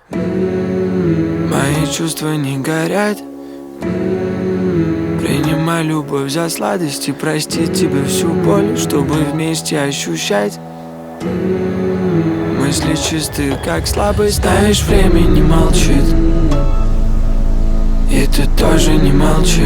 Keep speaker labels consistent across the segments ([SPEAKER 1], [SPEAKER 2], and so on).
[SPEAKER 1] Мои чувства не горят. Принимай любовь за сладость и простить тебе всю боль, чтобы вместе ощущать. Мысли чистые, как слабость. Знаешь, время не молчит, и ты тоже не молчи.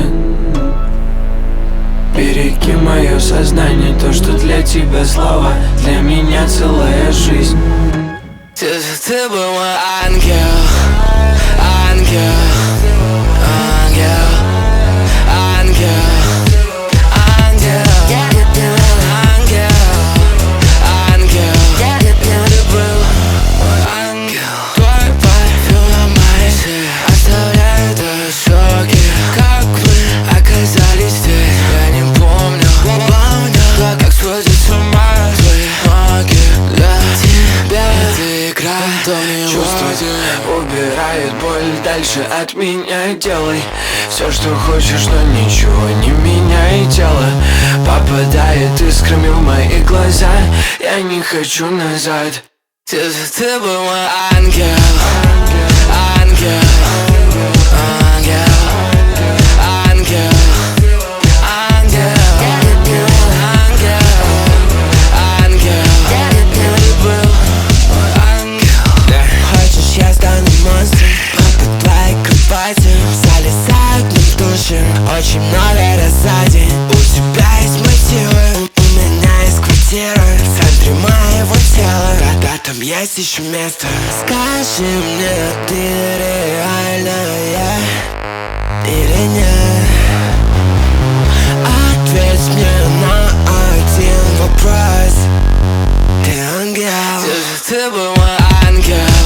[SPEAKER 1] Береги мое сознание, то, что для тебя слова, для меня целая жизнь.
[SPEAKER 2] Ты был мой ангел, ангел, ангел, ангел, ангел, ангел, ангел. Ты был мой ангел. Твой парфюм на моей шее оставляет ошибки. Как мы оказались здесь, я не помню. Как сходит с ума твои ноги. Для тебя ты игра,
[SPEAKER 1] Чувство убирает боль дальше от меня. Делай все, что хочешь, но ничего не меняй. Тело попадает искрами в мои глаза. Я не хочу назад.
[SPEAKER 2] Ты был мой ангел, ангел, ангел, ангел, ангел, ангел. Ты был мой ангел. Хочешь, я стану монстром под твоей кроватью. Залезаю к ним в душу очень много раз за день. У тебя есть мотивы, у меня есть квартира в центре моего тела. Когда там есть еще место. Скажи мне, ты реальная или нет? Ответь мне на один вопрос. Ты ангел. Ты был мой ангел.